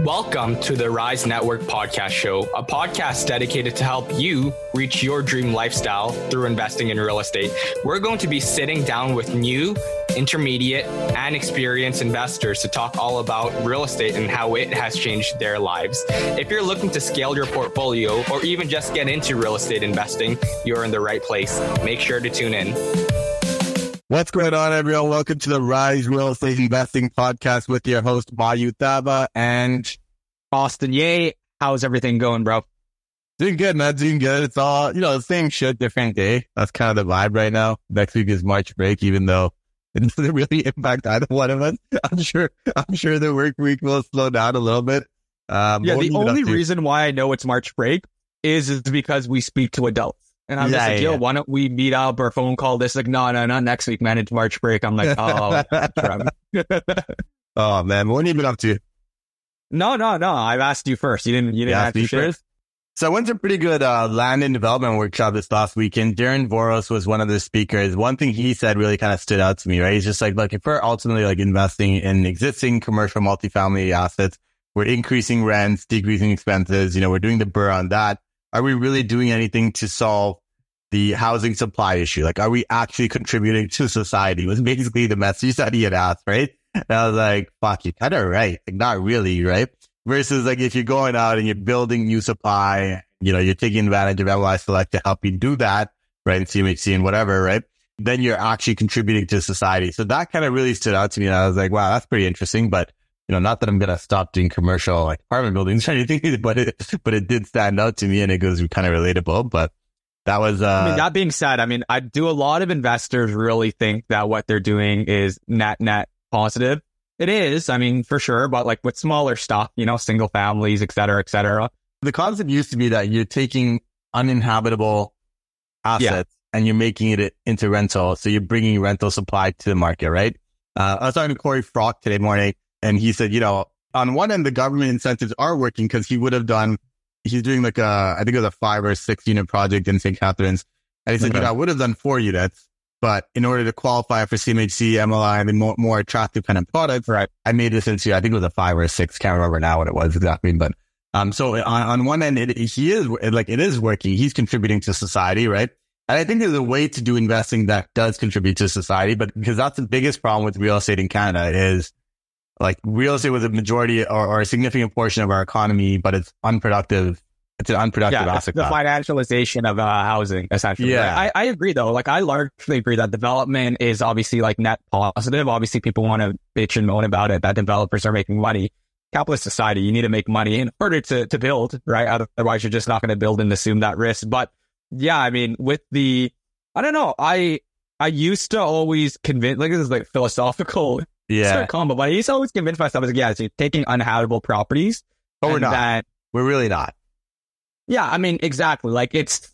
Welcome to the Rise Network podcast show, a podcast dedicated to help you reach your dream lifestyle through investing in real estate. We're going to be sitting down with new, intermediate, and experienced investors to talk all about real estate and how it has changed their lives. If you're looking to scale your portfolio or even just get into real estate investing, you're in the right place. Make sure to tune in. What's going on, everyone? Welcome to the Rise Real Estate Investing Podcast with your host, Mayu Thaba and Austin Ye. How's everything going, bro? Doing good, man. Doing good. It's all, the same shit, different day. That's kind of the vibe right now. Next week is March break, even though it doesn't really impact either one of us. I'm sure the work week will slow down a little bit. The only reason why I know it's March break is because we speak to adults. And I'm just like, yo, why don't we meet up or phone call this? Like, no, not next week, man. It's March break. I'm like, oh, oh man, what have you been up to? No. I've asked you first. You didn't ask me first. So I went to a pretty good land and development workshop this last weekend. Darren Voros was one of the speakers. One thing he said really kind of stood out to me, right? He's just like, look, if we're ultimately like investing in existing commercial multifamily assets, we're increasing rents, decreasing expenses, we're doing the burr on that. Are we really doing anything to solve the housing supply issue? Like, are we actually contributing to society? Was basically the message that he had asked, right? And I was like, fuck, you're kind of right. Like, not really, right? Versus like, if you're going out and you're building new supply, you're taking advantage of MLS Select to help you do that, right? And CMHC and whatever, right? Then you're actually contributing to society. So that kind of really stood out to me. And I was like, wow, that's pretty interesting. But not that I'm going to stop doing commercial like apartment buildings or anything, but it did stand out to me and it goes kind of relatable. But that was, that being said, I do a lot of investors really think that what they're doing is net positive. It is, for sure. But like with smaller stuff, single families, et cetera, et cetera. The concept used to be that you're taking uninhabitable assets and you're making it into rental. So you're bringing rental supply to the market, right? I was talking to Corey Frock today morning. And he said, on one end, the government incentives are working because he's doing like I think it was a 5 or 6 unit project in St. Catharines. And he said, I would have done 4 units, but in order to qualify for CMHC, MLI, and the more attractive kind of products, right, I made this into, I think it was a 5 or a 6, can't remember now what it was exactly. But, so on one end, it is working. He's contributing to society, right? And I think there's a way to do investing that does contribute to society, but because that's the biggest problem with real estate in Canada is, like, real estate was a majority or a significant portion of our economy, but it's unproductive. It's an unproductive asset class. The financialization of housing, essentially. Yeah. Like, I agree, though. Like, I largely agree that development is obviously like net positive. Obviously, people want to bitch and moan about it, that developers are making money. Capitalist society, you need to make money in order to build, right? Otherwise, you're just not going to build and assume that risk. But yeah, I don't know. I used to always convince, like, this is like philosophical. Yeah. It's combo, but he's always convinced myself, so you're taking uninhabitable properties. But we're not. We're really not. Yeah, exactly. Like it's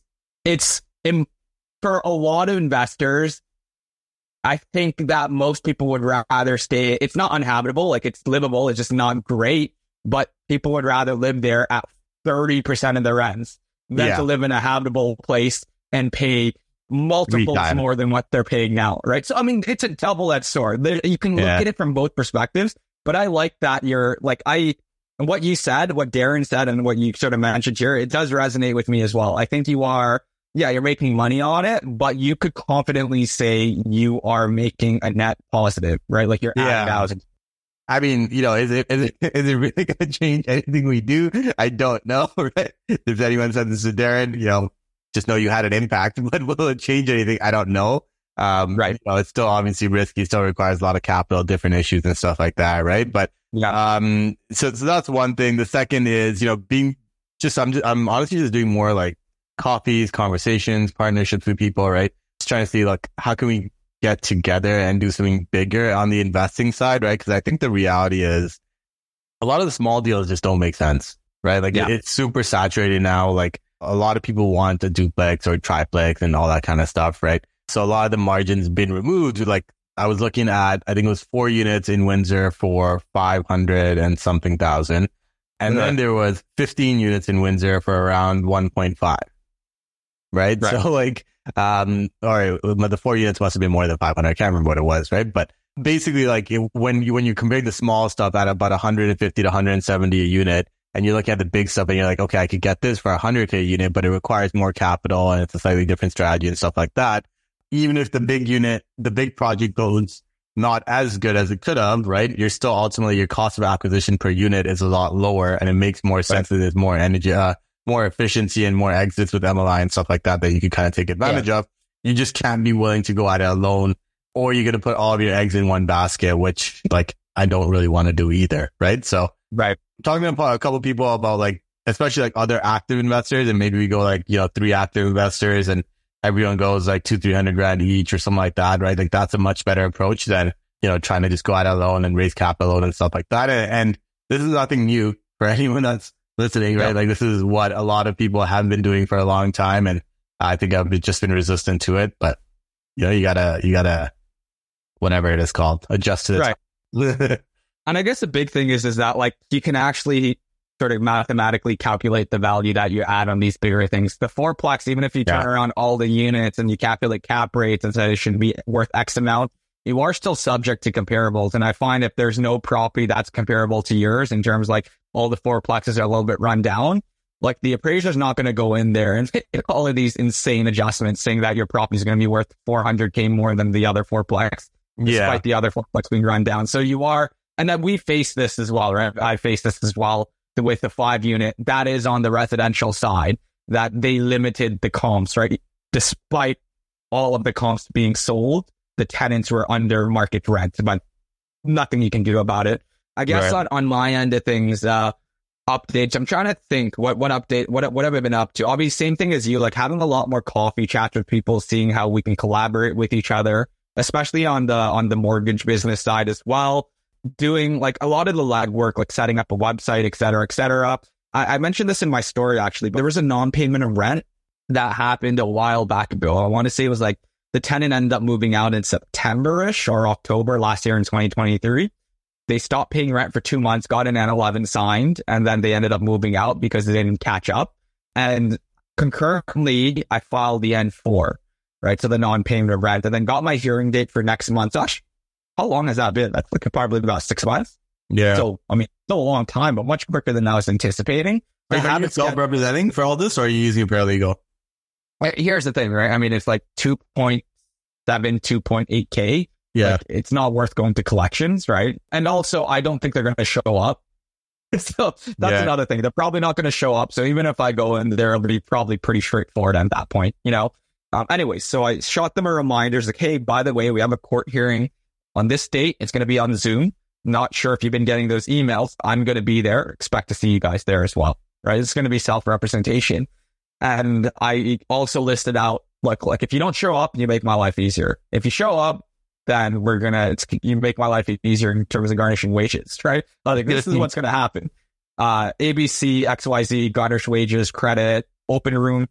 for a lot of investors, I think that most people would rather stay. It's not uninhabitable, like it's livable. It's just not great, but people would rather live there at 30% of the rents than to live in a habitable place and pay multiples more than what they're paying now, right? So, it's a double-edged sword. You can look at it from both perspectives, but I like that you're like, what you said, what Darren said, and what you sort of mentioned here, it does resonate with me as well. I think you are, you're making money on it, but you could confidently say you are making a net positive, right? Like you're adding thousands. Is it really going to change anything we do? I don't know, right? If anyone said this to Darren, just know you had an impact, but will it change anything? I don't know. Right. It's still obviously risky, still requires a lot of capital, different issues and stuff like that. Right. But, so that's one thing. The second is, I'm honestly just doing more like coffees, conversations, partnerships with people, right? Just trying to see like, how can we get together and do something bigger on the investing side, right? Because I think the reality is a lot of the small deals just don't make sense, right? Like it's super saturated now. Like a lot of people want a duplex or triplex and all that kind of stuff, right? So a lot of the margins been removed. Like I was looking at, I think it was 4 units in Windsor for 500 and something thousand. And then there was 15 units in Windsor for around 1.5. Right. So like, all right, the 4 units must have been more than 500. I can't remember what it was. Right. But basically like when you compare the small stuff at about 150 to 170 a unit, and you look at the big stuff and you're like, okay, I could get this for 100K a unit, but it requires more capital and it's a slightly different strategy and stuff like that. Even if the big project goes not as good as it could have, right? You're still ultimately, your cost of acquisition per unit is a lot lower, and it makes more sense that there's more energy, more efficiency and more exits with MLI and stuff like that you could kind of take advantage of. You just can't be willing to go at it alone, or you're going to put all of your eggs in one basket, which like I don't really want to do either. Right. So talking to a couple of people about like, especially like other active investors, and maybe we go like, 3 active investors and everyone goes like 200-300 grand each or something like that. Right. Like that's a much better approach than, trying to just go at it alone and raise capital and stuff like that. And this is nothing new for anyone that's listening, right? Like this is what a lot of people have been doing for a long time. And I think I've just been resistant to it, but you gotta, whatever it is called, adjust to it. Right. And I guess the big thing is that like you can actually sort of mathematically calculate the value that you add on these bigger things. The fourplex, even if you turn around all the units and you calculate cap rates and say it should be worth X amount, you are still subject to comparables. And I find if there's no property that's comparable to yours in terms like all the fourplexes are a little bit run down, like the appraiser's not going to go in there and make all of these insane adjustments saying that your property is going to be worth 400K more than the other fourplex, despite the other fourplex being run down. So you are, and then we face this as well, right? I face this as well with the 5 unit. That is on the residential side, that they limited the comps, right? Despite all of the comps being sold, the tenants were under market rent, but nothing you can do about it. I guess on my end of things, updates, I'm trying to think what update, what have I been up to? Obviously, same thing as you, like having a lot more coffee chats with people, seeing how we can collaborate with each other, especially on the mortgage business side as well. Doing like a lot of the lag work, like setting up a website, et cetera, et cetera. I mentioned this in my story, actually, but there was a non-payment of rent that happened a while back ago. I want to say it was like the tenant ended up moving out in September-ish or October last year in 2023. They stopped paying rent for 2 months, got an N11 signed, and then they ended up moving out because they didn't catch up. And concurrently, I filed the N4, right? So the non-payment of rent, and then got my hearing date for next month. Gosh, how long has that been? That's like probably about 6 months. Yeah. So, I mean, still a long time, but much quicker than I was anticipating. Are you self-representing for all this, or are you using a paralegal? Here's the thing, right? I mean, it's like 2.7, 2.8K. Yeah. Like, it's not worth going to collections, right? And also, I don't think they're going to show up. So that's another thing. They're probably not going to show up. So even if I go in, they'll be probably pretty straightforward at that point, Anyway, so I shot them a reminder, like, hey, by the way, we have a court hearing on this date. It's going to be on Zoom. Not sure if you've been getting those emails. I'm going to be there. Expect to see you guys there as well, right? It's going to be self-representation. And I also listed out, like if you don't show up, you make my life easier. If you show up, then you make my life easier in terms of garnishing wages, right? Like this is what's going to happen. ABC, XYZ, garnish wages, credit, open room.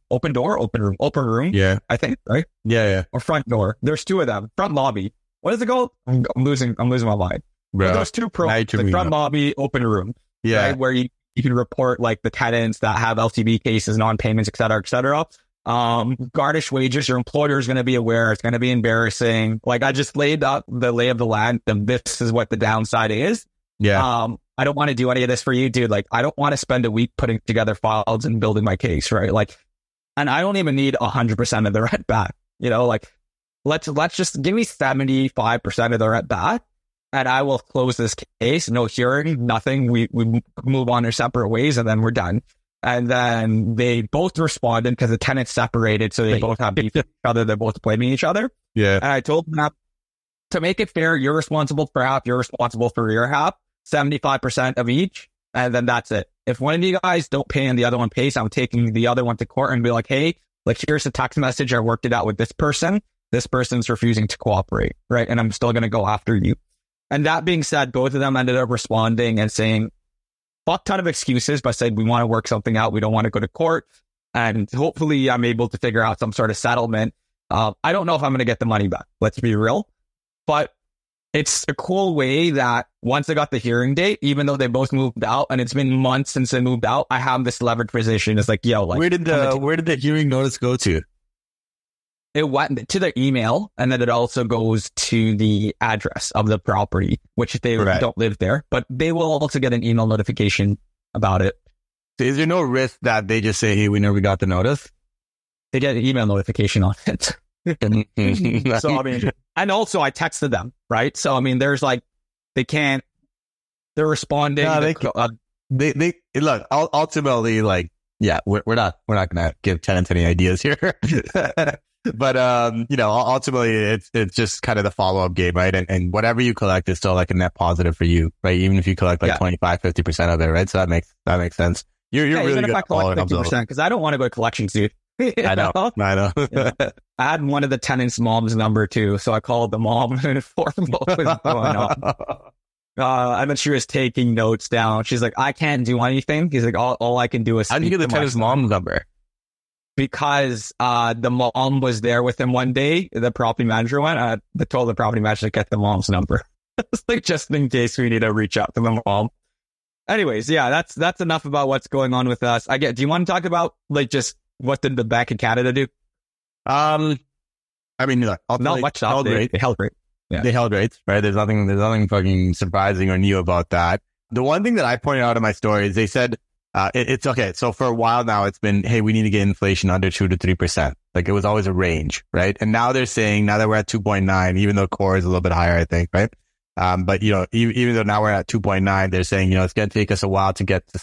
Yeah. I think, right? Yeah. Or front door. There's 2 of them. Front lobby. What is it called? I'm losing my mind. Those 2 like front lobby, open room. Yeah. Right? Where you can report like the tenants that have LTV cases, non-payments, et cetera, et cetera. Garnish wages, your employer is going to be aware. It's going to be embarrassing. Like I just laid out the lay of the land, and this is what the downside is. Yeah. I don't want to do any of this for you, dude. Like I don't want to spend a week putting together files and building my case, right? Like, and I don't even need 100% of the rent back. Like let's just give me 75% of the rent back, and I will close this case. No hearing, nothing. We move on our separate ways, and then we're done. And then they both responded because the tenants separated. So they both have beef with each other. They're both blaming each other. Yeah. And I told them that to make it fair, you're responsible for half, you're responsible for your half, 75% of each. And then that's it. If one of you guys don't pay and the other one pays, I'm taking the other one to court and be like, hey, like here's a text message. I worked it out with this person. This person's refusing to cooperate. Right. And I'm still going to go after you. And that being said, both of them ended up responding and saying, fuck ton of excuses, but said, we want to work something out. We don't want to go to court. And hopefully I'm able to figure out some sort of settlement. I don't know if I'm going to get the money back. Let's be real. But it's a cool way that once I got the hearing date, even though they both moved out and it's been months since they moved out, I have this leveraged position. It's like, yo, like, where did the hearing notice go to? It went to the email, and then it also goes to the address of the property, which they don't live there, but they will also get an email notification about it. So is there no risk that they just say, hey, we never got the notice? They get an email notification on it. So, I mean, and also I texted them, right? So, I mean, there's like, they're responding. No, they look, ultimately, like, yeah, we're not going to give tenants any ideas here. But, ultimately it's just kind of the follow-up game, right? And whatever you collect is still like a net positive for you, right? Even if you collect like 25, 50% of it, right? So that makes sense. You're really good at following up, 50%, because I don't want to go to collections, dude. I know. Yeah. I had one of the tenants' mom's number too, so I called the mom and informed what was going on. And then she was taking notes down. She's like, I can't do anything. He's like, all I can do is. How did you get the tenant's mom's number? Because the mom was there with him one day. The property manager went. I told the property manager to get the mom's number. It's like, just in case we need to reach out to the mom. Anyways, yeah, that's enough about what's going on with us. Do you want to talk about like just what did the Bank of Canada do? I mean, look, not much. They held rate. Yeah. They held rates, right? There's nothing fucking surprising or new about that. The one thing that I pointed out in my story is they said, it's okay. So for a while now, it's been, hey, we need to get inflation under 2 to 3%. Like it was always a range, right? And now they're saying, now that we're at 2.9, even though core is a little bit higher, I think, right? But even though now we're at 2.9, they're saying, it's going to take us a while to get to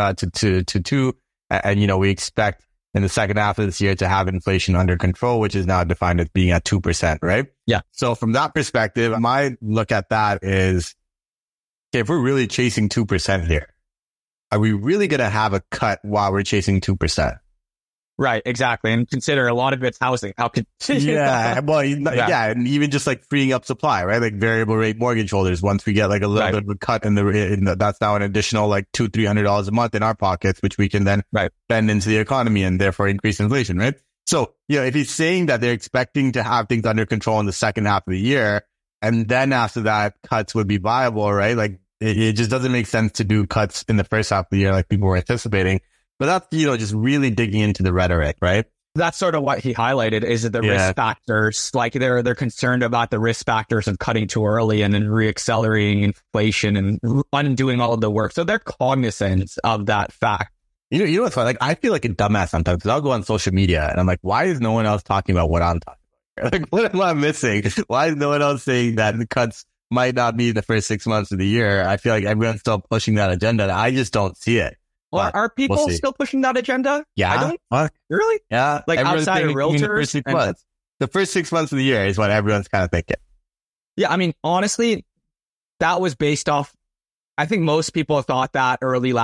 to 2. And, we expect in the second half of this year to have inflation under control, which is now defined as being at 2%, right? Yeah. So from that perspective, my look at that is, okay, if we're really chasing 2% here, are we really going to have a cut while we're chasing 2%? Right, exactly. And consider a lot of it's housing. How could yeah, well, yeah, and even just like freeing up supply, right? Like variable rate mortgage holders. Once we get like a little bit of a cut in the that's now an additional like $200-300 a month in our pockets, which we can then spend into the economy and therefore increase inflation, right? So, if he's saying that they're expecting to have things under control in the second half of the year, and then after that cuts would be viable, right? Like it just doesn't make sense to do cuts in the first half of the year like people were anticipating. But that's, just really digging into the rhetoric, right? That's sort of what he highlighted is the risk factors. Like they're concerned about the risk factors of cutting too early and then reaccelerating inflation and undoing all of the work. So they're cognizant of that fact. You know what's funny? Like I feel like a dumbass sometimes because I'll go on social media and I'm like, why is no one else talking about what I'm talking about? Like, what am I missing? Why is no one else saying that the cuts might not be the first 6 months of the year? I feel like everyone's still pushing that agenda and I just don't see it. Well, are people still pushing that agenda? Yeah. I don't. Really? Yeah. Like outside of realtors? The first 6 months of the year is what everyone's kind of thinking. Yeah. I mean, honestly, that was based off, I think most people thought that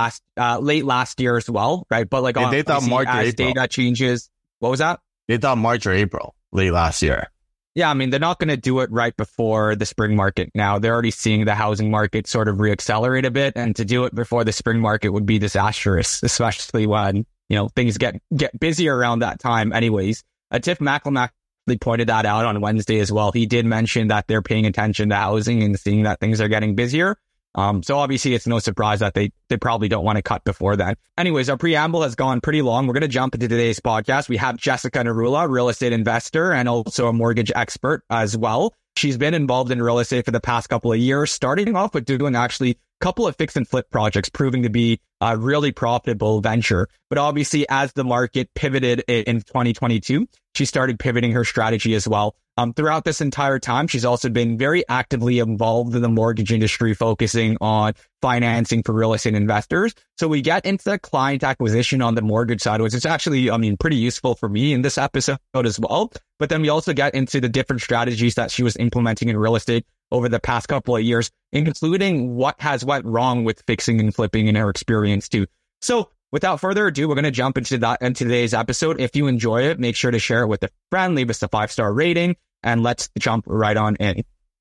late last year as well, right? But like, they thought March or April. Data changes. What was that? They thought March or April late last year. Yeah, I mean, they're not going to do it right before the spring market now. They're already seeing the housing market sort of reaccelerate a bit, and to do it before the spring market would be disastrous, especially when, things get busier around that time anyways. Tiff Macklem pointed that out on Wednesday as well. He did mention that they're paying attention to housing and seeing that things are getting busier. So obviously it's no surprise that they probably don't want to cut before then. Anyways, our preamble has gone pretty long. We're going to jump into today's podcast. We have Jessica Narula, real estate investor and also a mortgage expert as well. She's been involved in real estate for the past couple of years, starting off with doing actually a couple of fix and flip projects, proving to be a really profitable venture. But obviously, as the market pivoted in 2022, she started pivoting her strategy as well. Throughout this entire time, she's also been very actively involved in the mortgage industry, focusing on financing for real estate investors. So we get into the client acquisition on the mortgage side, which is actually, pretty useful for me in this episode as well. But then we also get into the different strategies that she was implementing in real estate over the past couple of years, including what has went wrong with fixing and flipping in her experience too. So without further ado, we're going to jump into that in today's episode. If you enjoy it, make sure to share it with a friend, leave us a 5-star rating, and let's jump right on in.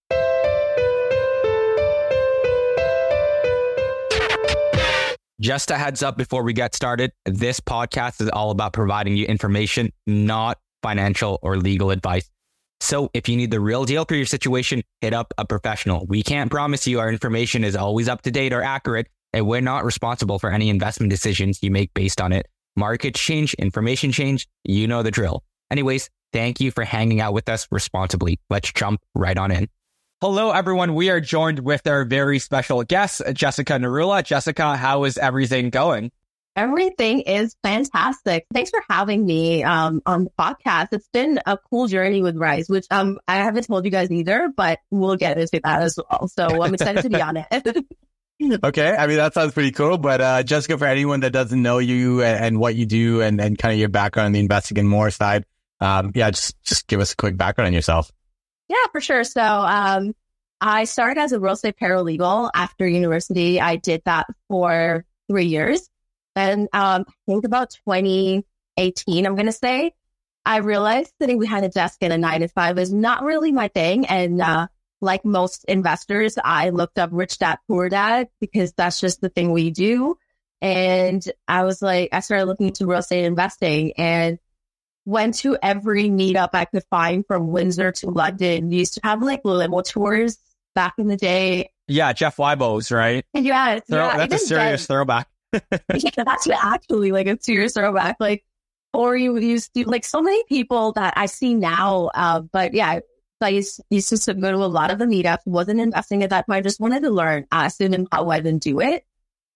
Just a heads up before we get started, this podcast is all about providing you information, not financial or legal advice. So if you need the real deal for your situation, hit up a professional. We can't promise you our information is always up to date or accurate, and we're not responsible for any investment decisions you make based on it. Markets change, information change, you know the drill. Anyways, thank you for hanging out with us responsibly. Let's jump right on in. Hello, everyone. We are joined with our very special guest, Jessica Narula. Jessica, how is everything going? Everything is fantastic. Thanks for having me on the podcast. It's been a cool journey with Rise, which I haven't told you guys either, but we'll get into that as well. So I'm excited to be on it. Okay. I mean, that sounds pretty cool. But Jessica, for anyone that doesn't know you and what you do and kind of your background on the investing in more side, just give us a quick background on yourself. Yeah, for sure. So I started as a real estate paralegal after university. I did that for 3 years. And I think about 2018, I'm going to say, I realized sitting behind a desk in a 9-to-5 is not really my thing. And like most investors, I looked up Rich Dad, Poor Dad because that's just the thing we do. And I started looking into real estate investing and went to every meetup I could find from Windsor to London. We used to have like limo tours back in the day. Yeah, Jeff Wybo's, right? Yeah, that's a serious throwback. Yeah, that's actually like a serious throwback. Like, or you used to like so many people that I see now. But yeah, I used to go to a lot of the meetups. Wasn't investing at that point. I just wanted to learn as soon and how I didn't do it.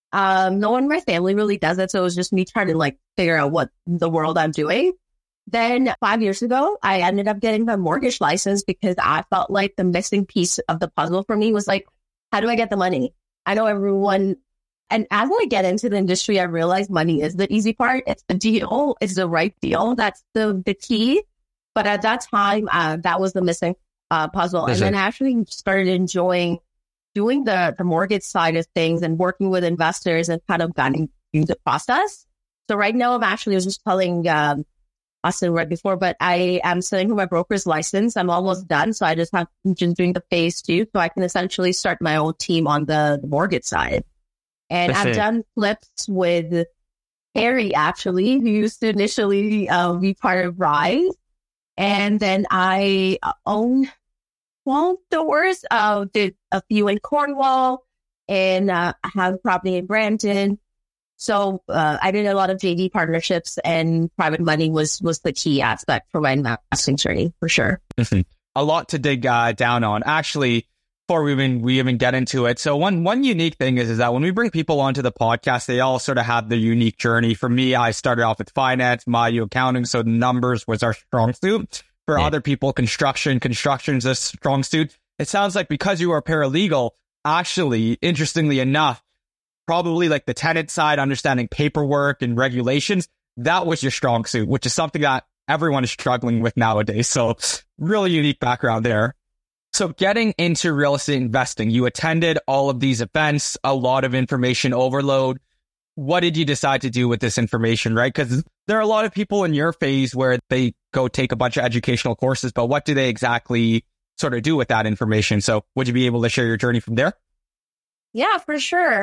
No one in my family really does it, so it was just me trying to like figure out what the world I'm doing. Then 5 years ago, I ended up getting my mortgage license because I felt like the missing piece of the puzzle for me was like, how do I get the money? I know everyone. And as I get into the industry, I realize money is the easy part. It's the deal. It's the right deal. That's the key. But at that time, that was the missing puzzle. And then I actually started enjoying doing the mortgage side of things and working with investors and kind of guiding through the process. So right now, I was just telling Austin right before, but I am sitting for my broker's license. I'm almost done. So I just doing the phase 2. So I can essentially start my own team on the mortgage side. And I've done flips with Harry, actually, who used to initially be part of Rise. And then I own 12 stores, did a few in Cornwall, and I have a property in Brampton. So I did a lot of JV partnerships, and private money was the key aspect for my investing journey, for sure. A lot to dig down on. Actually, before we even get into it. So one unique thing is that when we bring people onto the podcast, they all sort of have their unique journey. For me, I started off with finance, Mayu accounting, so the numbers was our strong suit. For other people, construction's a strong suit. It sounds like because you are a paralegal, actually, interestingly enough, probably like the tenant side, understanding paperwork and regulations, that was your strong suit, which is something that everyone is struggling with nowadays. So really unique background there. So getting into real estate investing, you attended all of these events, a lot of information overload. What did you decide to do with this information, right? Because there are a lot of people in your phase where they go take a bunch of educational courses, but what do they exactly sort of do with that information? So would you be able to share your journey from there? Yeah, for sure.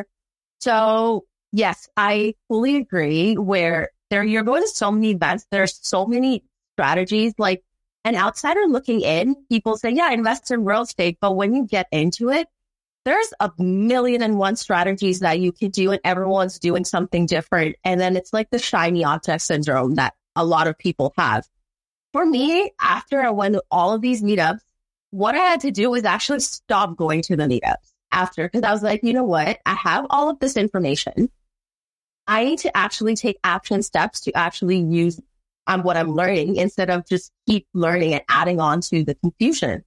So yes, I fully agree where you're going to so many events. There's so many strategies, like an outsider looking in, people say, yeah, invest in real estate. But when you get into it, there's a million and one strategies that you can do and everyone's doing something different. And then it's like the shiny object syndrome that a lot of people have. For me, after I went to all of these meetups, what I had to do was actually stop going to the meetups after, because I was like, you know what? I have all of this information. I need to actually take action steps to actually use what I'm learning instead of just keep learning and adding on to the confusion.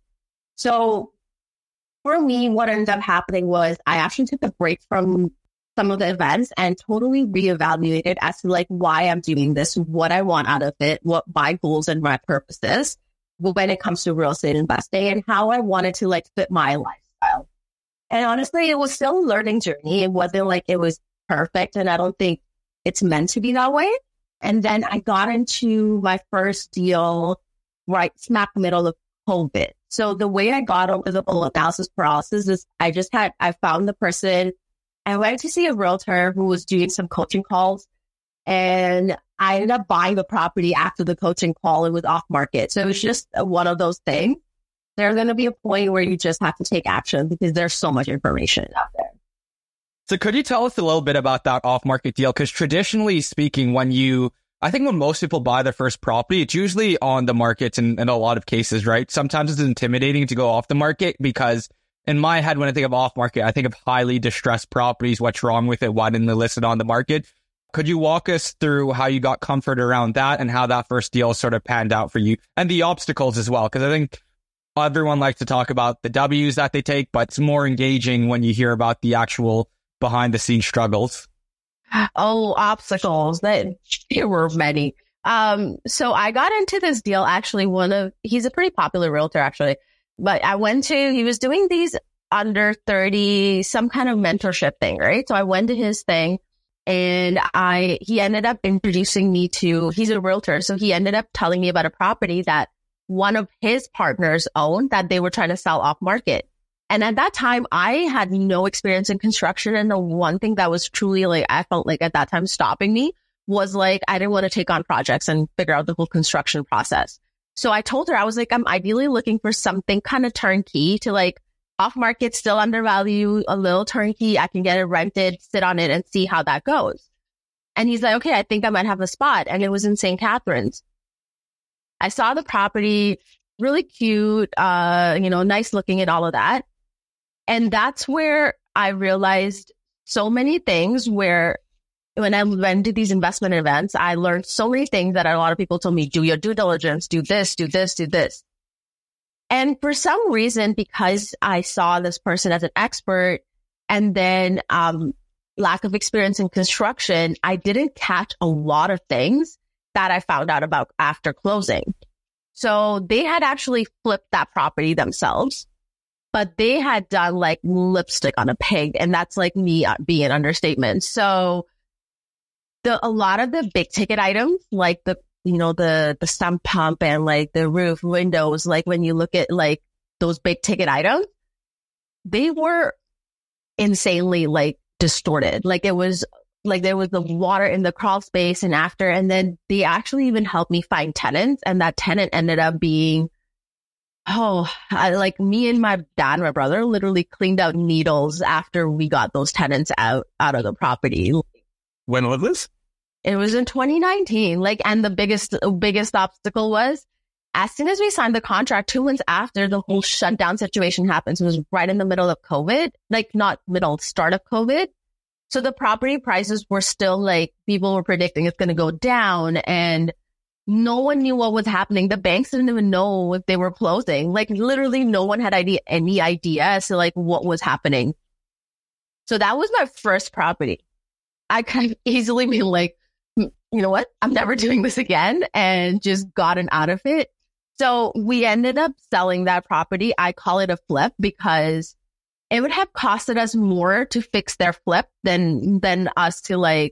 So for me, what ended up happening was I actually took a break from some of the events and totally reevaluated as to like why I'm doing this, what I want out of it, what my goals and my purposes when it comes to real estate investing and how I wanted to like fit my lifestyle. And honestly, it was still a learning journey. It wasn't like it was perfect. And I don't think it's meant to be that way. And then I got into my first deal right smack middle of COVID. So the way I got over the whole analysis paralysis is I found the person. I went to see a realtor who was doing some coaching calls and I ended up buying the property after the coaching call. It was off market. So it was just one of those things. There's going to be a point where you just have to take action because there's so much information out there. So could you tell us a little bit about that off-market deal? Because traditionally speaking, when you I think when most people buy their first property, it's usually on the market in a lot of cases, right? Sometimes it's intimidating to go off the market because in my head, when I think of off market, I think of highly distressed properties. What's wrong with it? Why didn't they list it on the market? Could you walk us through how you got comfort around that and how that first deal sort of panned out for you and the obstacles as well? Because I think everyone likes to talk about the W's that they take, but it's more engaging when you hear about the actual behind the scenes struggles. Oh, obstacles. There were many. So I got into this deal, actually, he's a pretty popular realtor, actually, but he was doing these under 30, some kind of mentorship thing, right? So I went to his thing and he ended up introducing me he's a realtor. So he ended up telling me about a property that one of his partners owned that they were trying to sell off market. And at that time, I had no experience in construction. And the one thing that was truly I felt like at that time stopping me was I didn't want to take on projects and figure out the whole construction process. So I told her, I was like, I'm ideally looking for something kind of turnkey to off market, still undervalue, a little turnkey. I can get it rented, sit on it and see how that goes. And he's like, okay, I think I might have a spot. And it was in St. Catharines. I saw the property, really cute, nice looking and all of that. And that's where I realized so many things where when I went to these investment events, I learned so many things that a lot of people told me, do your due diligence, do this, do this, do this. And for some reason, because I saw this person as an expert and then lack of experience in construction, I didn't catch a lot of things that I found out about after closing. So they had actually flipped that property themselves, but they had done lipstick on a pig. And that's me being an understatement. So a lot of the big ticket items, the sump pump and the roof windows, when you look at those big ticket items, they were insanely distorted. It was there was the water in the crawl space and then they actually even helped me find tenants. And that tenant ended up being, me and my dad and my brother literally cleaned out needles after we got those tenants out of the property. When was this? It was in 2019. And the biggest obstacle was as soon as we signed the contract, 2 months after the whole shutdown situation happened. So it was right in the middle of COVID, not middle, start of COVID. So the property prices were still people were predicting it's going to go down and no one knew what was happening. The banks didn't even know if they were closing. Literally no one had any idea as to what was happening. So that was my first property. I could easily be you know what? I'm never doing this again and just gotten out of it. So we ended up selling that property. I call it a flip because it would have costed us more to fix their flip than us to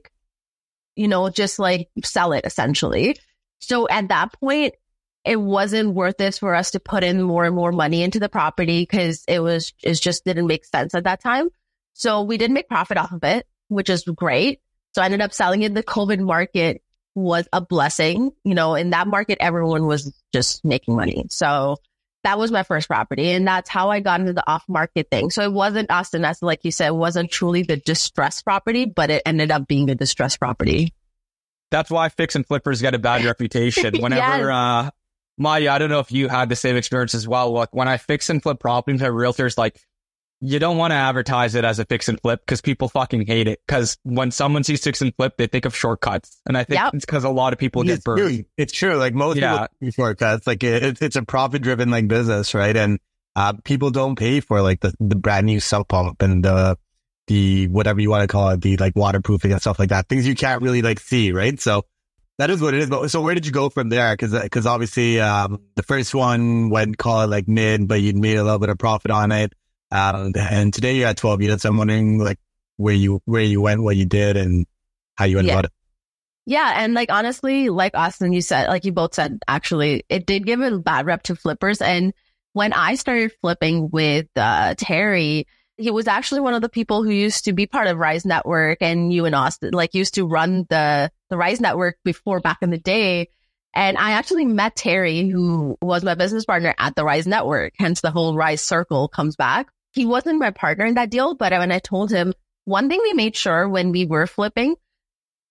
just sell it essentially. So at that point, it wasn't worth it for us to put in more and more money into the property because it just didn't make sense at that time. So we did make profit off of it, which is great. So I ended up selling it. The COVID market was a blessing. In that market, everyone was just making money. So that was my first property. And that's how I got into the off market thing. So it wasn't Austin, as like you said, it wasn't truly the distressed property, but it ended up being a distressed property. That's why fix and flippers get a bad reputation. Whenever, Yes. Maya, I don't know if you had the same experience as well. When I fix and flip properties, my realtors you don't want to advertise it as a fix and flip because people fucking hate it. Because when someone sees fix and flip, they think of shortcuts. And I think it's because a lot of people get burned. It's true. Most people do shortcuts. It's a profit driven business, right? And people don't pay for the brand new sump pump and the whatever you want to call it, the waterproofing and stuff like that. Things you can't really see, right? So that is what it is. But so where did you go from there? Because obviously the first one went call it mid, but you made a little bit of profit on it. And today you're at 12 units. I'm wondering where you went, what you did, and how you went about it. Yeah. And honestly, Austin, you said, you both said, actually, it did give a bad rep to flippers. And when I started flipping with Terry, he was actually one of the people who used to be part of Rise Network, and you and Austin used to run the Rise Network before back in the day. And I actually met Terry, who was my business partner at the Rise Network. Hence the whole Rise circle comes back. He wasn't my partner in that deal, but when I told him, one thing we made sure when we were flipping,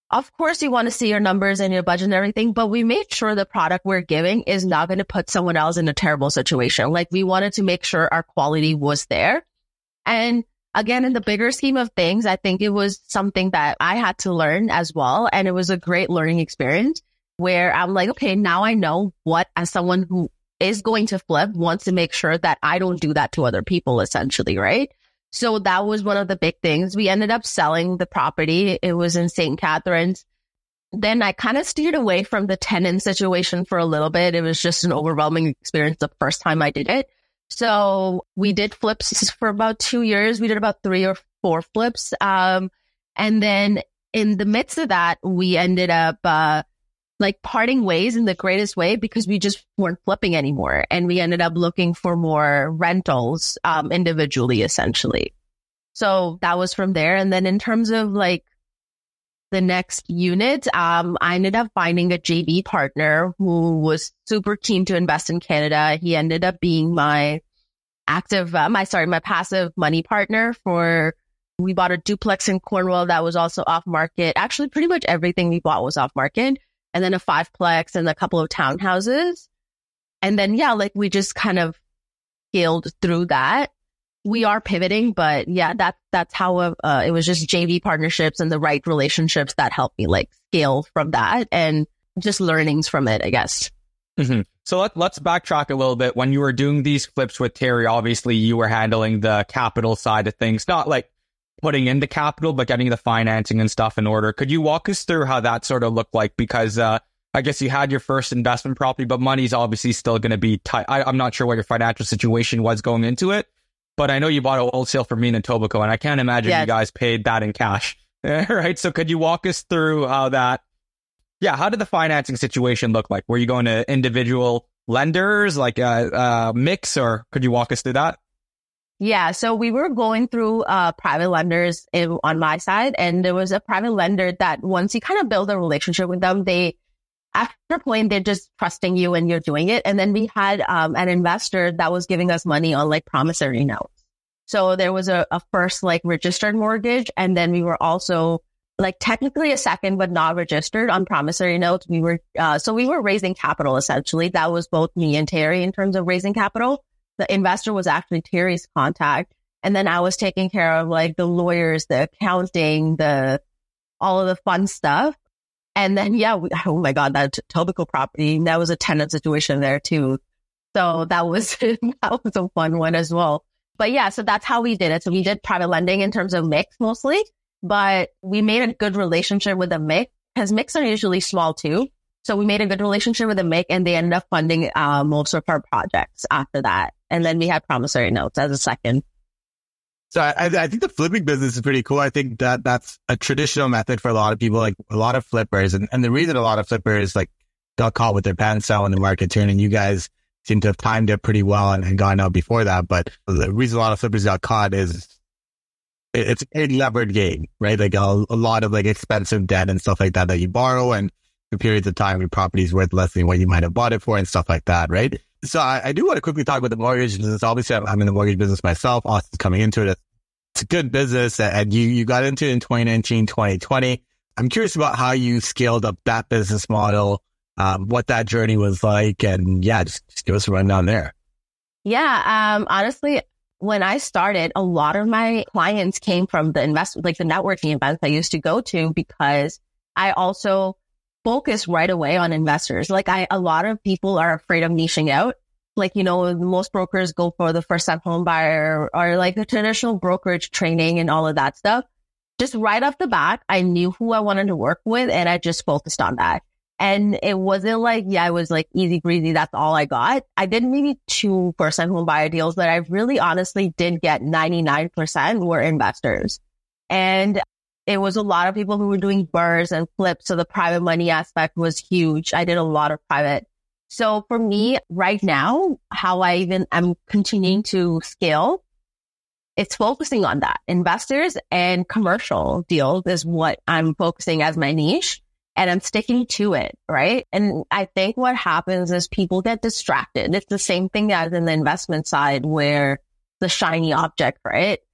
of course you want to see your numbers and your budget and everything, but we made sure the product we're giving is not going to put someone else in a terrible situation. Like we wanted to make sure our quality was there. And again, in the bigger scheme of things, I think it was something that I had to learn as well. And it was a great learning experience where I'm like, okay, now I know what, as someone who is going to flip, wants to make sure that I don't do that to other people, essentially, right? So that was one of the big things. We ended up selling the property. It was in St. Catharines. Then I kind of steered away from the tenant situation for a little bit. It was just an overwhelming experience the first time I did it. So we did flips for about 2 years. We did about 3 or 4 flips. And then in the midst of that, we ended up like parting ways in the greatest way because we just weren't flipping anymore. And we ended up looking for more rentals individually, essentially. So that was from there. And then in terms of like the next unit, I ended up finding a JV partner who was super keen to invest in Canada. He ended up being my passive money partner we bought a duplex in Cornwall that was also off market. Actually, pretty much everything we bought was off market. And then a 5-plex and a couple of townhouses. And then, yeah, like we just kind of scaled through that. We are pivoting, but yeah, that's how it was just JV partnerships and the right relationships that helped me like scale from that and just learnings from it, I guess. Mm-hmm. So let's backtrack a little bit. When you were doing these flips with Terry, obviously you were handling the capital side of things, not like putting in the capital, but getting the financing and stuff in order. Could you walk us through how that sort of looked like? Because I guess you had your first investment property, but money's obviously still going to be tight. I'm not sure what your financial situation was going into it, but I know you bought a wholesale for me and Etobicoke, and I can't imagine you guys paid that in cash. Right? So could you walk us through how did the financing situation look like? Were you going to individual lenders, like a mix, or could you walk us through that? Yeah, so we were going through private lenders on my side, and there was a private lender that once you kind of build a relationship with them, after a point, they're just trusting you and you're doing it. And then we had an investor that was giving us money on like promissory notes. So there was a first like registered mortgage, and then we were also like technically a second, but not registered on promissory notes. We were raising capital essentially. That was both me and Terry in terms of raising capital. The investor was actually Terry's contact. And then I was taking care of like the lawyers, the accounting, all of the fun stuff. And then, oh my God, that Etobicoke property, that was a tenant situation there too. So that was a fun one as well. But yeah, so that's how we did it. So we did private lending in terms of mix mostly, but we made a good relationship with the mix because mix are usually small too. So we made a good relationship with the MIC, and they ended up funding most of our projects after that. And then we had promissory notes as a second. So I think the flipping business is pretty cool. I think that's a traditional method for a lot of people, like a lot of flippers. And the reason a lot of flippers like got caught with their pants down when the market turned, and you guys seem to have timed it pretty well and gone out before that. But the reason a lot of flippers got caught is it's a levered game, right? Like a lot of like expensive debt and stuff like that you borrow, and for periods of time your property is worth less than what you might have bought it for and stuff like that, right? So I do want to quickly talk about the mortgage business. Obviously, I'm in the mortgage business myself. Austin's coming into it. It's a good business, and you got into it in 2019, 2020. I'm curious about how you scaled up that business model, what that journey was like, and just give us a rundown there. Yeah, honestly, when I started, a lot of my clients came from the the networking events I used to go to, because I also focus right away on investors. Like a lot of people are afraid of niching out. Like, most brokers go for the first time home buyer or like the traditional brokerage training and all of that stuff. Just right off the bat, I knew who I wanted to work with, and I just focused on that. And it wasn't like, it was like easy breezy. That's all I got. I did maybe 2 first time home buyer deals, but I really honestly did get 99% were investors. And it was a lot of people who were doing burrs and flips. So the private money aspect was huge. I did a lot of private. So for me right now, how I even am continuing to scale, it's focusing on that. Investors and commercial deals is what I'm focusing as my niche, and I'm sticking to it, right? And I think what happens is people get distracted. It's the same thing as in the investment side where the shiny object, right?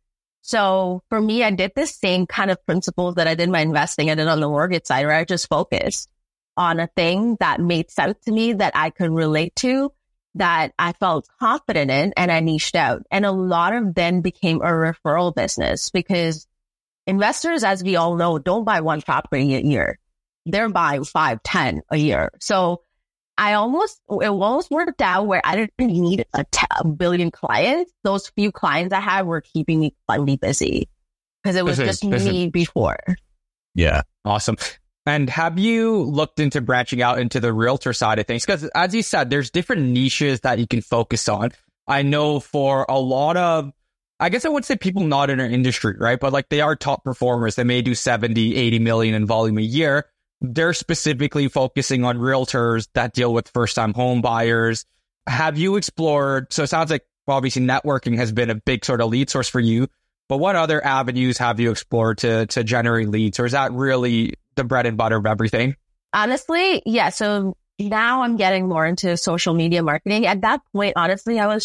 So for me, I did the same kind of principles that I did my investing. I did on the mortgage side, where I just focused on a thing that made sense to me, that I could relate to, that I felt confident in, and I niched out. And a lot of then became a referral business, because investors, as we all know, don't buy one property a year. They're buying 5, 10 a year. So it almost worked out where I didn't need a billion clients. Those few clients I had were keeping me plenty busy, because it was just me before. Yeah. Awesome. And have you looked into branching out into the realtor side of things? Because as you said, there's different niches that you can focus on. I know for a lot of, I guess I would say people not in our industry, right? But like, they are top performers. They may do 70, 80 million in volume a year. They're specifically focusing on realtors that deal with first-time home buyers. Have you explored, so it sounds like obviously networking has been a big sort of lead source for you, but what other avenues have you explored to generate leads? Or is that really the bread and butter of everything? Honestly, yeah. So now I'm getting more into social media marketing. At that point, honestly, there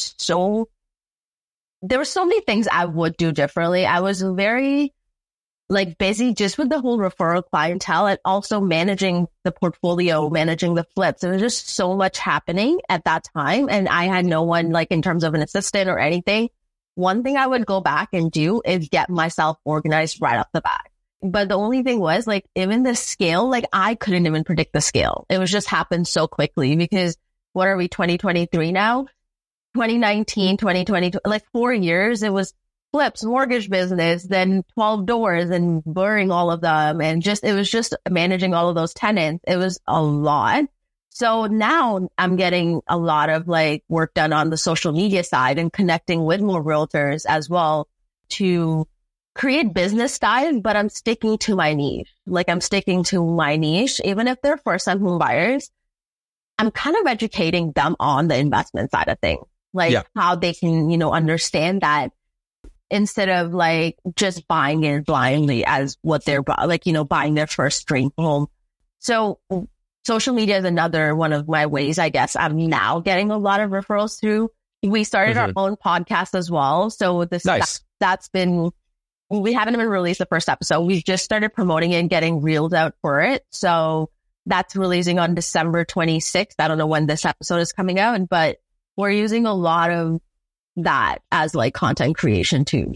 were so many things I would do differently. I was very busy just with the whole referral clientele, and also managing the portfolio, managing the flips. There was just so much happening at that time. And I had no one in terms of an assistant or anything. One thing I would go back and do is get myself organized right off the bat. But the only thing was even the scale, I couldn't even predict the scale. It was just happened so quickly, because what are we, 2023 now? 2019, 2022, 4 years, it was flips, mortgage business, then 12 doors and blurring all of them. And it was just managing all of those tenants. It was a lot. So now I'm getting a lot of work done on the social media side and connecting with more realtors as well to create business style, but I'm sticking to my niche. Even if they're first-time home buyers, I'm kind of educating them on the investment side of things, how they can, understand that, instead of just buying it blindly as what they're buying their first dream home. So social media is another one of my ways, I guess. I'm now getting a lot of referrals through. We started our own podcast as well. So we haven't even released the first episode. We've just started promoting it and getting reels out for it. So that's releasing on December 26th. I don't know when this episode is coming out, but we're using a lot of that as content creation too,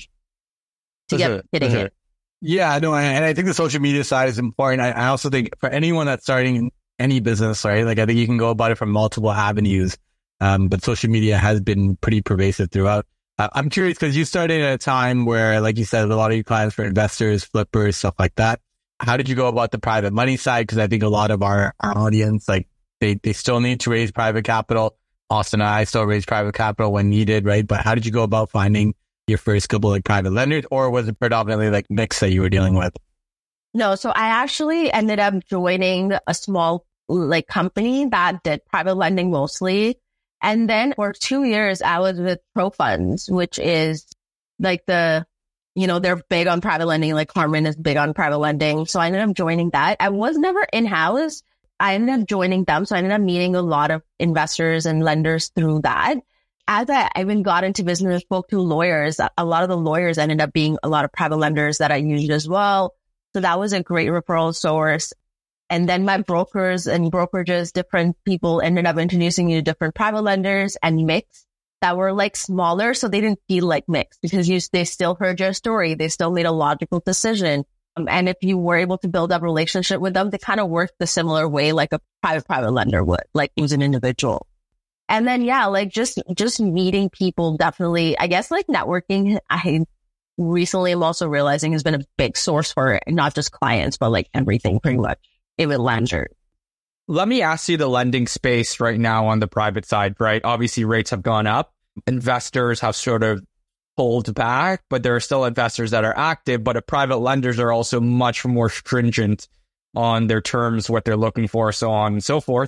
to get hitting it. Yeah, no, and I think the social media side is important. I also think for anyone that's starting any business, right? I think you can go about it from multiple avenues. But social media has been pretty pervasive throughout. I'm curious, because you started at a time where, like you said, a lot of your clients were investors, flippers, stuff like that. How did you go about the private money side? Because I think a lot of our audience, they still need to raise private capital. Austin and I still raise private capital when needed, right? But how did you go about finding your first couple private lenders, or was it predominantly mix that you were dealing with? No, so I actually ended up joining a small company that did private lending mostly. And then for 2 years, I was with ProFunds, which is they're big on private lending. Carmen is big on private lending. So I ended up joining that. I was never in-house. I ended up joining them. So I ended up meeting a lot of investors and lenders through that. As I even got into business, spoke to lawyers, a lot of the lawyers ended up being a lot of private lenders that I used as well. So that was a great referral source. And then my brokers and brokerages, different people ended up introducing me to different private lenders and mix that were smaller. So they didn't feel like mix, because they still heard your story. They still made a logical decision. And if you were able to build up a relationship with them, they kind of work the similar way like a private lender would, who's an individual. And then, just meeting people, definitely, I guess networking, I recently am also realizing has been a big source for not just clients, but everything pretty much, even lenders. Let me ask you the lending space right now on the private side, right? Obviously rates have gone up. Investors have sort of pulled back, but there are still investors that are active, but private lenders are also much more stringent on their terms, what they're looking for, so on and so forth.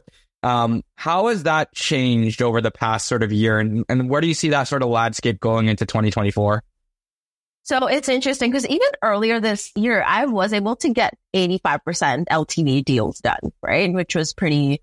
How has that changed over the past sort of year? And where do you see that sort of landscape going into 2024? So it's interesting, because even earlier this year, I was able to get 85% LTV deals done, right? Which was pretty,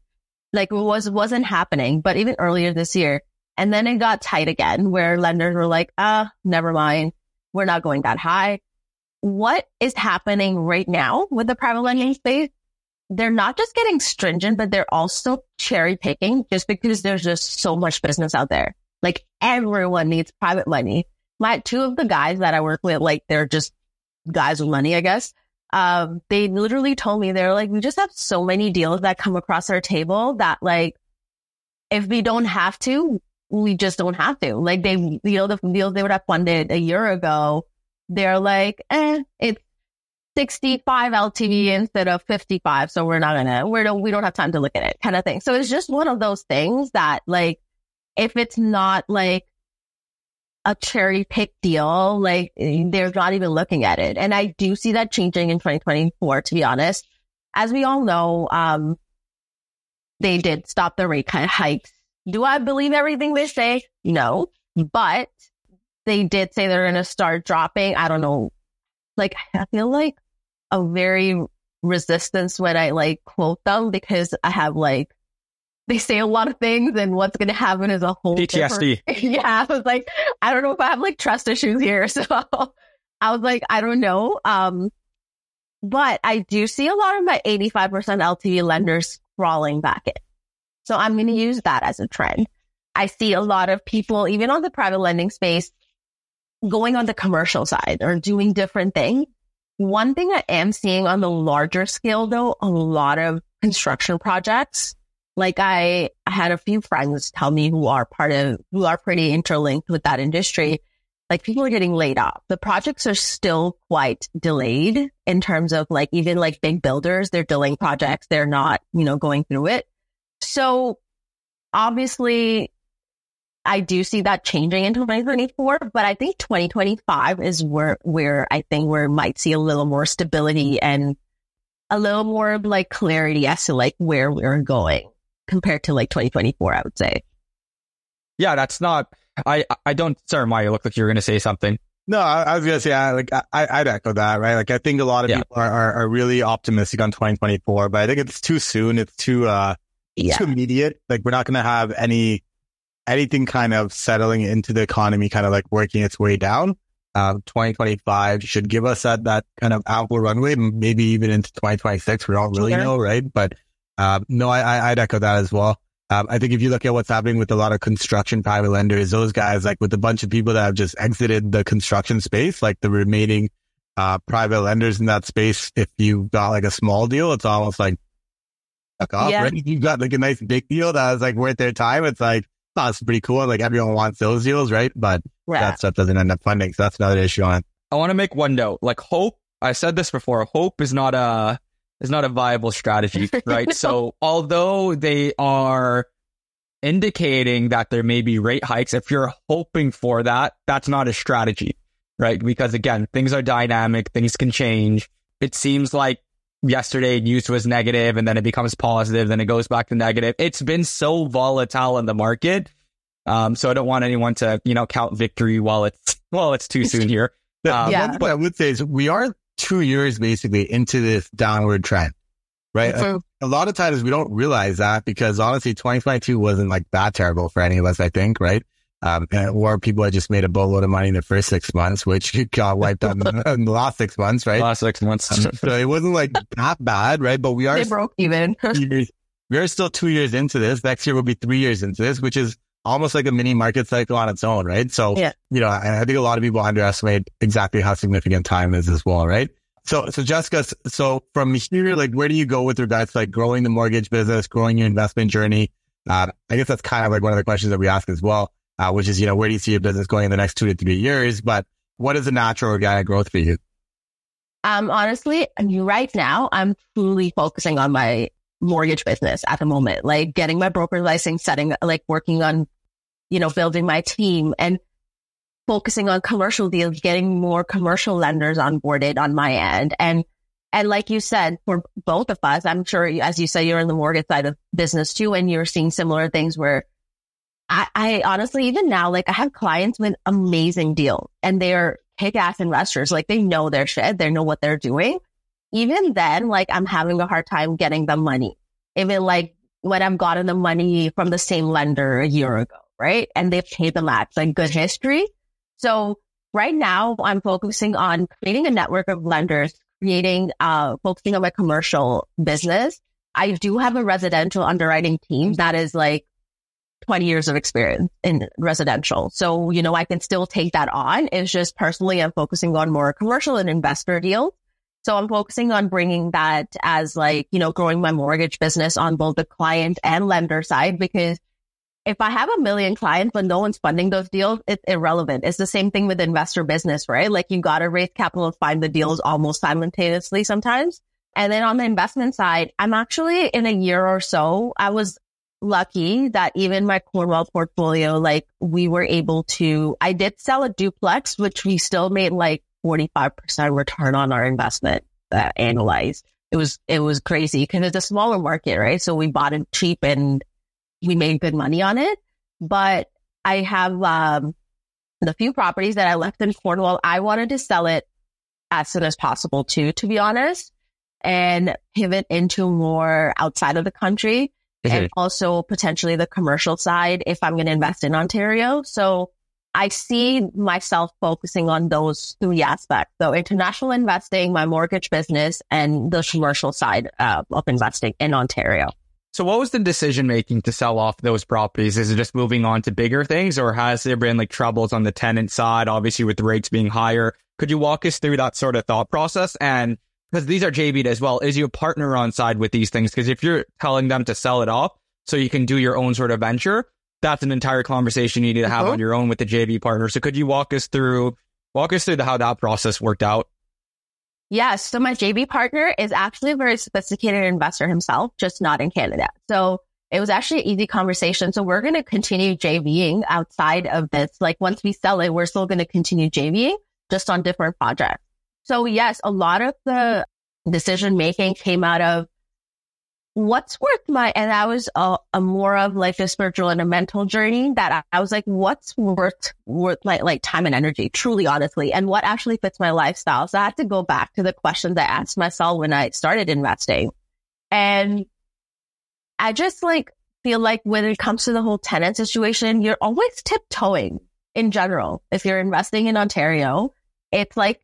wasn't happening, but even earlier this year. And then it got tight again, where lenders were never mind. We're not going that high. What is happening right now with the private lending space? They're not just getting stringent, but they're also cherry picking just because there's just so much business out there. Like everyone needs private money. Two of the guys that I work with, like they're just guys with money, I guess. They literally told me, they're like, we just have so many deals that come across our table that like, if we don't have to, we just don't have to. Like the deals they would have funded a year ago, they're like, it's 65 LTV instead of 55. So we don't have time to look at it kind of thing. So it's just one of those things that like, if it's not like a cherry pick deal, like they're not even looking at it. And I do see that changing in 2024, to be honest. As we all know, they did stop the rate hikes. Do I believe everything they say? No, but they did say they're going to start dropping. I don't know. Like, I feel like a very resistance when I like quote them because I have like, they say a lot of things and what's going to happen is a whole PTSD. Yeah. I was like, I don't know if I have like trust issues here. So I was like, I don't know. But I do see a lot of my 85% LTV lenders crawling back in. So I'm going to use that as a trend. I see a lot of people, even on the private lending space, going on the commercial side or doing different things. One thing I am seeing on the larger scale, though, a lot of construction projects. Like I had a few friends tell me who are pretty interlinked with that industry. Like people are getting laid off. The projects are still quite delayed in terms of like, even like big builders, they're delaying projects. They're not, going through it. So obviously I do see that changing in 2024, but I think 2025 is where I think we might see a little more stability and a little more like clarity as to like where we're going compared to like 2024, I would say. Yeah, that's not, I don't, sorry, Maya, you look like you were going to say something. No, I was going to say, I'd echo that, right? Like, I think a lot of people are really optimistic on 2024, but I think it's too soon. It's too immediate. Like, we're not going to have anything kind of settling into the economy, kind of like working its way down. 2025 should give us that kind of ample runway, maybe even into 2026. We don't really know, right? But, no, I'd echo that as well. I think if you look at what's happening with a lot of construction private lenders, those guys, like with a bunch of people that have just exited the construction space, like the remaining, private lenders in that space, if you got like a small deal, it's almost like, fuck off, right? If you got like a nice big deal that was like worth their time, it's like, oh, it's pretty cool. Like everyone wants those deals, right? But that stuff doesn't end up funding. So that's another issue on it. I want to make one note. Like hope, I said this before, hope is not a viable strategy, right? So although they are indicating that there may be rate hikes, if you're hoping for that, that's not a strategy, right? Because again, things are dynamic, things can change. It seems like yesterday news was negative and then it becomes positive, then it goes back to negative. It's been so volatile in the market. So I don't want anyone to, count victory while it's too soon here. One thing I would say is we are 2 years basically into this downward trend, right? So, a lot of times we don't realize that because honestly, 2022 wasn't like that terrible for any of us, I think, right? Or people had just made a boatload of money in the first 6 months, which got wiped out in the last 6 months, right? Last 6 months. So it wasn't like that bad, right? But they broke even. We are still 2 years into this. Next year will be 3 years into this, which is almost like a mini market cycle on its own, right? So, I think a lot of people underestimate exactly how significant time is as well, right? So Jessica, so from here, like, where do you go with regards to like growing the mortgage business, growing your investment journey? I guess that's kind of like one of the questions that we ask as well, which is, where do you see your business going in the next 2 to 3 years? But what is the natural organic growth for you? Honestly, right now, I'm truly focusing on my mortgage business at the moment, like getting my broker license, working on, building my team and focusing on commercial deals, getting more commercial lenders onboarded on my end. And like you said, for both of us, I'm sure, as you say, you're in the mortgage side of business too, and you're seeing similar things where I honestly, even now, like I have clients with amazing deals and they're kick-ass investors. Like they know their shit. They know what they're doing. Even then, like I'm having a hard time getting the money. Even like when I've gotten the money from the same lender a year ago, right? And they've paid the max, like good history. So right now I'm focusing on creating a network of lenders, focusing on my commercial business. I do have a residential underwriting team that is like 20 years of experience in residential. So, I can still take that on. It's just personally, I'm focusing on more commercial and investor deals. So I'm focusing on bringing that as like, growing my mortgage business on both the client and lender side, because if I have 1 million clients, but no one's funding those deals, it's irrelevant. It's the same thing with investor business, right? Like you got to raise capital and find the deals almost simultaneously sometimes. And then on the investment side, I'm actually in a year or so, I was lucky that even my Cornwall portfolio, like we were able to, I did sell a duplex, which we still made like 45% return on our investment annualized. It was crazy because it's a smaller market, right? So we bought it cheap and we made good money on it. But I have the few properties that I left in Cornwall, I wanted to sell it as soon as possible too, to be honest, and pivot into more outside of the country. And also potentially the commercial side if I'm going to invest in Ontario. So I see myself focusing on those 3 aspects. So international investing, my mortgage business, and the commercial side of investing in Ontario. So what was the decision making to sell off those properties? Is it just moving on to bigger things, or has there been like troubles on the tenant side, obviously with the rates being higher? Could you walk us through that sort of thought process? And because these are JV'd as well, is you a partner on side with these things? Because if you're telling them to sell it off so you can do your own sort of venture, that's an entire conversation you need to have on your own with the JV partner. So could you walk us through how that process worked out? Yes. So my JV partner is actually a very sophisticated investor himself, just not in Canada. So it was actually an easy conversation. So we're going to continue JVing outside of this. Like once we sell it, we're still going to continue JVing just on different projects. So yes, a lot of the decision making came out of what's worth and that was a more of like a spiritual and a mental journey that I was like, what's worth my like time and energy, truly, honestly, and what actually fits my lifestyle. So I had to go back to the questions I asked myself when I started investing. And I just like feel like when it comes to the whole tenant situation, you're always tiptoeing in general. If you're investing in Ontario, it's like,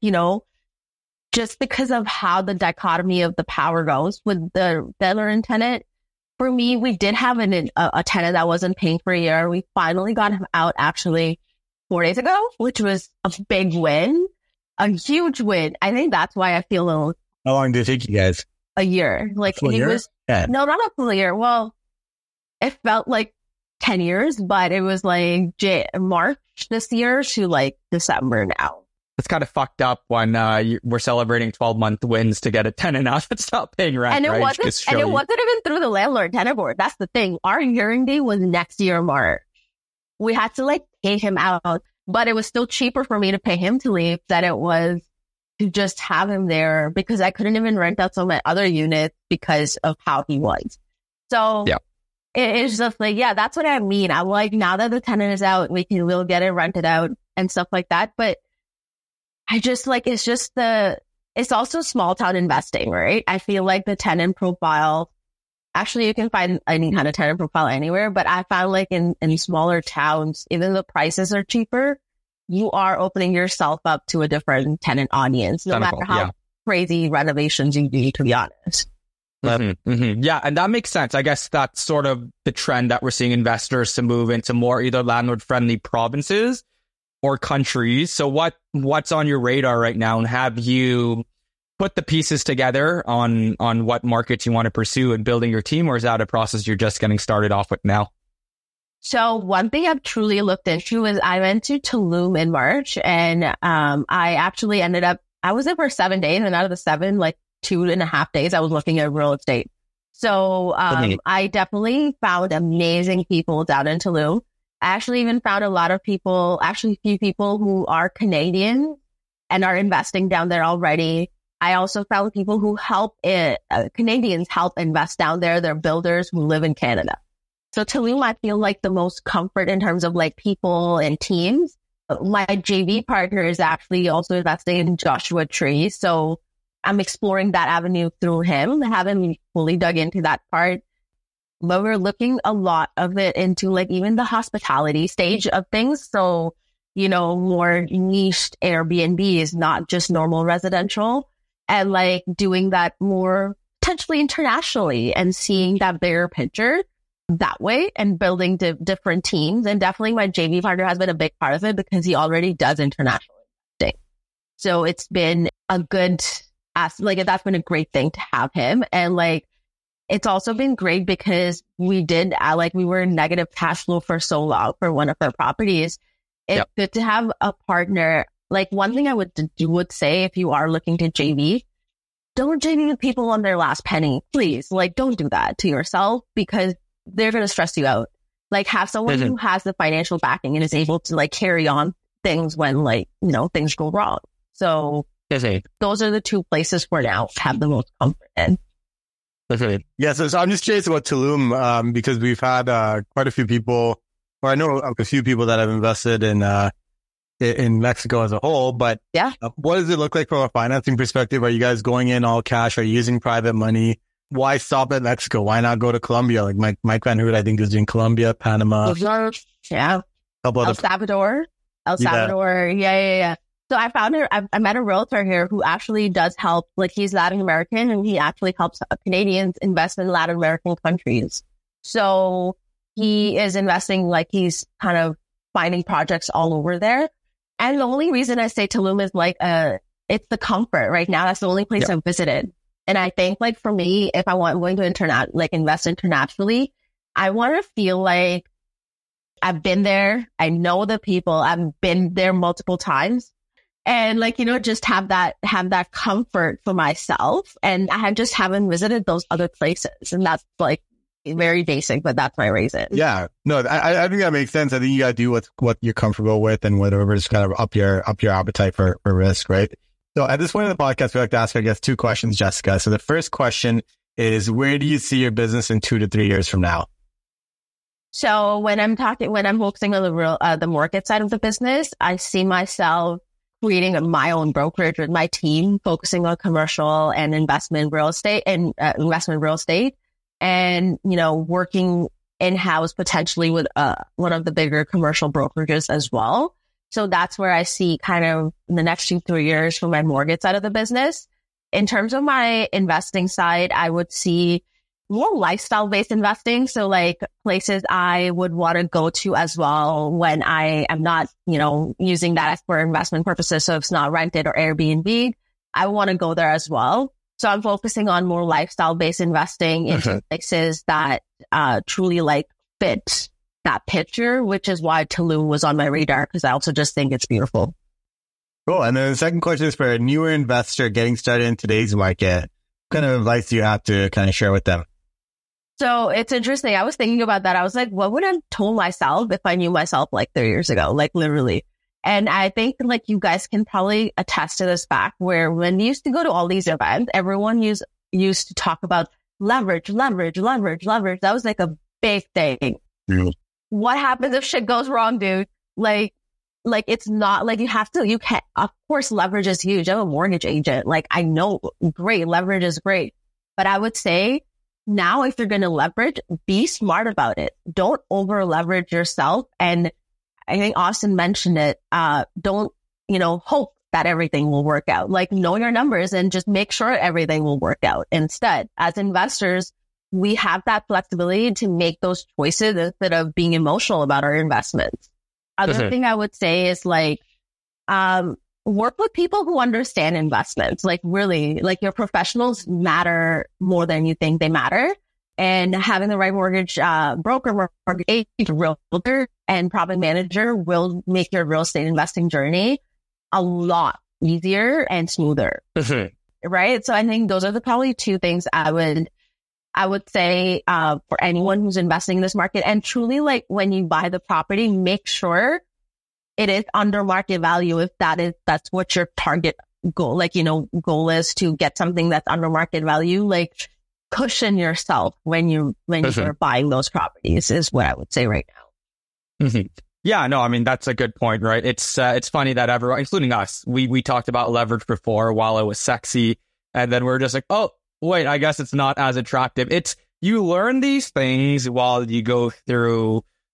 just because of how the dichotomy of the power goes with the landlord and tenant. For me, we did have a tenant that wasn't paying for a year. We finally got him out actually 4 days ago, which was a big win, a huge win. I think that's why I feel a little. How long did it take you guys? A year. Like he was, no, not a full year. Well, it felt like 10 years, but it was like March this year to like December now. It's kind of fucked up when we're celebrating 12-month wins to get a tenant out that's not paying rent. And it right? wasn't even through the landlord tenant board. That's the thing. Our hearing date was next year, March. We had to like pay him out, but it was still cheaper for me to pay him to leave than it was to just have him there because I couldn't even rent out some of my other units because of how he was. So yeah. It's just like, yeah, that's what I mean. I'm like, now that the tenant is out, we'll get it rented out and stuff like that. But I just like, it's also small town investing, right? I feel like the tenant profile, actually you can find any kind of tenant profile anywhere, but I found like in smaller towns, even though the prices are cheaper, you are opening yourself up to a different tenant audience, no matter how crazy renovations you do, to be honest. Yeah, and that makes sense. I guess that's sort of the trend that we're seeing investors to move into more either landlord-friendly provinces or countries. So what's on your radar right now, and have you put the pieces together on what markets you want to pursue and building your team, or is that a process you're just getting started off with now? So one thing I've truly looked into is I went to Tulum in March, and I actually I was there for 7 days, and out of the 7, like 2.5 days, I was looking at real estate. So I definitely found amazing people down in Tulum. I actually even found a few people who are Canadian and are investing down there already. I also found people who Canadians help invest down there. They're builders who live in Canada. So Tulum, I feel like the most comfort in terms of like people and teams. My JV partner is actually also investing in Joshua Tree. So I'm exploring that avenue through him. I haven't fully dug into that part. But we're looking a lot of it into like even the hospitality stage of things. So, more niche Airbnbs, not just normal residential, and like doing that more potentially internationally and seeing that bigger picture that way and building different teams. And definitely my JV partner has been a big part of it because he already does international investing. So it's been a good, that's been a great thing to have him. And like, it's also been great because we were in negative cash flow for so long for one of our properties. It's good to have a partner. Like one thing I would say, if you are looking to JV, don't JV with people on their last penny, please. Like, don't do that to yourself because they're going to stress you out. Like, have someone who has the financial backing and is able to like carry on things when things go wrong. So those are the two places for now have the most comfort in. Yeah, so I'm just curious about Tulum because we've had quite a few people, or I know a few people that have invested in Mexico as a whole. But what does it look like from a financing perspective? Are you guys going in all cash? Are you using private money? Why stop at Mexico? Why not go to Colombia? Like Mike Van Hoot, I think, is doing Colombia, Panama. Yeah. El Salvador. Yeah. So I met a realtor here who actually does help. Like he's Latin American and he actually helps Canadians invest in Latin American countries. So he is investing, like he's kind of finding projects all over there. And the only reason I say Tulum is like, it's the comfort right now. That's the only place I've visited. And I think like for me, if I'm going to invest internationally, I want to feel like I've been there. I know the people. I've been there multiple times. And like, just have that comfort for myself. And I just haven't visited those other places. And that's like very basic, but that's my reason. Yeah, no, I think that makes sense. I think you got to do what you're comfortable with and whatever is kind of up your appetite for risk, right? So at this point in the podcast, we like to ask, I guess, two questions, Jessica. So the first question is, where do you see your business in 2 to 3 years from now? So when I'm focusing on the market side of the business, I see myself creating my own brokerage with my team, focusing on commercial and investment real estate and working in-house potentially with one of the bigger commercial brokerages as well. So that's where I see kind of in the next 2 to 3 years for my mortgage side of the business. In terms of my investing side, I would see more lifestyle-based investing. So like places I would want to go to as well when I am not, using that for investment purposes. So if it's not rented or Airbnb, I want to go there as well. So I'm focusing on more lifestyle-based investing into places that truly like fit that picture, which is why Tulum was on my radar because I also just think it's beautiful. Cool. And then the second question is for a newer investor getting started in today's market. What kind of advice do you have to kind of share with them? So it's interesting. I was thinking about that. I was like, what would I have told myself if I knew myself like 3 years ago, like literally? And I think like you guys can probably attest to this fact where when we used to go to all these events, everyone used to talk about leverage. That was like a big thing. Yeah. What happens if shit goes wrong, dude? Like it's not like you can't, of course, leverage is huge. I'm a mortgage agent. Like I know great leverage is great, but I would say now if you're going to leverage, be smart about it. Don't over leverage yourself. And I think Austin mentioned it. Don't, hope that everything will work out. Like know your numbers and just make sure everything will work out. Instead, as investors, we have that flexibility to make those choices instead of being emotional about our investments. Other thing I would say is like, work with people who understand investments. Like really, like your professionals matter more than you think they matter. And having the right mortgage broker, mortgage agent, realtor, and property manager will make your real estate investing journey a lot easier and smoother. Right? So I think those are probably two things I would say for anyone who's investing in this market. And truly, like when you buy the property, make sure it is under market value if that's what your target goal, goal is to get something that's under market value. Like cushion yourself when you're buying those properties is what I would say right now. Yeah, no, I mean, that's a good point, right? It's funny that everyone, including us, we talked about leverage before while it was sexy. And then we're just like, oh, wait, I guess it's not as attractive. You learn these things while you go through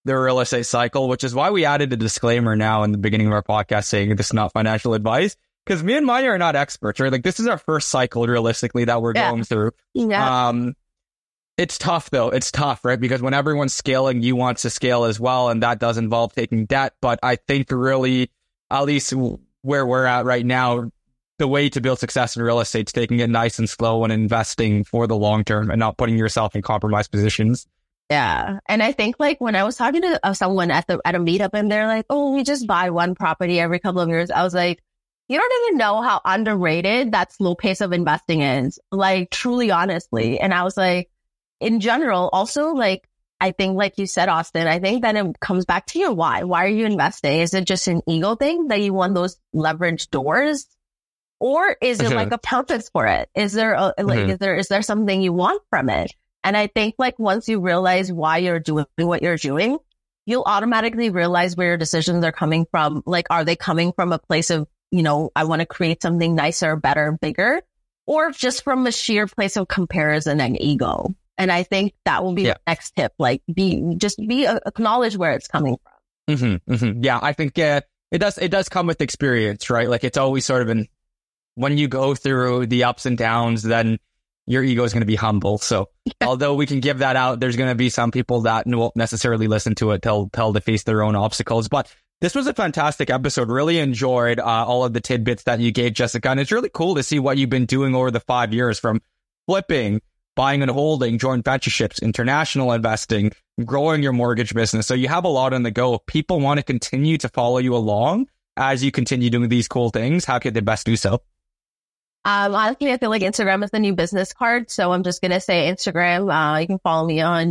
the real estate cycle, which is why we added a disclaimer now in the beginning of our podcast saying this is not financial advice. Because me and Maya are not experts, right? Like this is our first cycle realistically that we're going through. Yeah. It's tough though. It's tough, right? Because when everyone's scaling, you want to scale as well. And that does involve taking debt. But I think really, at least where we're at right now, the way to build success in real estate is taking it nice and slow and investing for the long term and not putting yourself in compromised positions. Yeah. And I think like when I was talking to someone at a meetup and they're like, oh, we just buy one property every couple of years. I was like, you don't even know how underrated that slow pace of investing is. Like truly, honestly. And I was like, in general, also like, I think like you said, Austin, I think that it comes back to your why. Why are you investing? Is it just an ego thing that you want those leveraged doors? Or is it like a purpose for it? Is there is there something you want from it? And I think like once you realize why you're doing what you're doing, you'll automatically realize where your decisions are coming from. Like, are they coming from a place of, I want to create something nicer, better, bigger, or just from a sheer place of comparison and ego? And I think that will be the next tip. Like acknowledge where it's coming from. Yeah. I think, it does come with experience, right? Like it's always sort of when you go through the ups and downs, then your ego is going to be humble. So although we can give that out, there's going to be some people that won't necessarily listen to it till they face their own obstacles. But this was a fantastic episode. Really enjoyed all of the tidbits that you gave, Jessica. And it's really cool to see what you've been doing over the 5 years, from flipping, buying and holding, joint ventureships, international investing, growing your mortgage business. So you have a lot on the go. If people want to continue to follow you along as you continue doing these cool things, how could they best do so? Honestly, I feel like Instagram is the new business card. So I'm just going to say Instagram. You can follow me on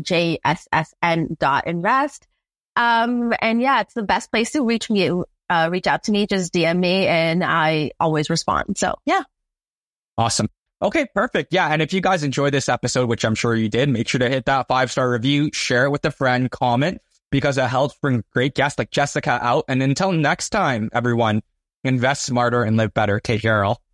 jssn.invest. And yeah, it's the best place to reach out to me. Just DM me and I always respond. So yeah. Awesome. Okay, perfect. Yeah. And if you guys enjoyed this episode, which I'm sure you did, make sure to hit that 5-star review, share it with a friend, comment, because it helps bring great guests like Jessica out. And until next time, everyone, invest smarter and live better. Take care, all.